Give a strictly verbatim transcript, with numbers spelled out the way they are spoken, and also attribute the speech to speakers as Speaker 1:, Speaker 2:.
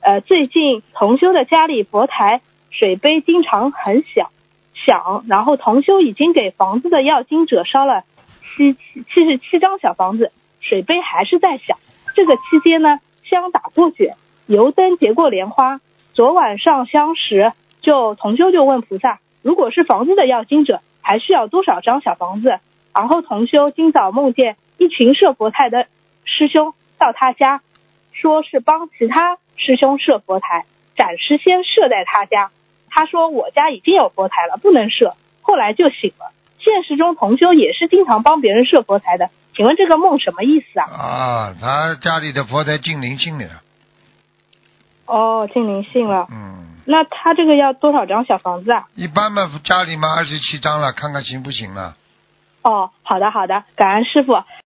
Speaker 1: 呃，最近同修的家里佛台水杯经常很小响，然后同修已经给房子的要经者烧了七七十七张小房子，水杯还是在响。这个期间呢，香打过卷，油灯结过莲花。昨晚上香时，就同修就问菩萨，如果是房子的要经者，还需要多少张小房子？然后同修今早梦见一群设佛台的师兄到他家，说是帮其他师兄设佛台，暂时先设在他家。他说我家已经有佛台了，不能设。后来就醒了。现实中同修也是经常帮别人设佛台的，请问这个梦什么意思啊？
Speaker 2: 啊，他家里的佛台进灵性了。
Speaker 1: 哦，进灵性了。
Speaker 2: 嗯。
Speaker 1: 那他这个要多少张小房子啊？
Speaker 2: 一般嘛，家里嘛二十七张了，看看行不行了。
Speaker 1: 哦，好的好的，感恩师父。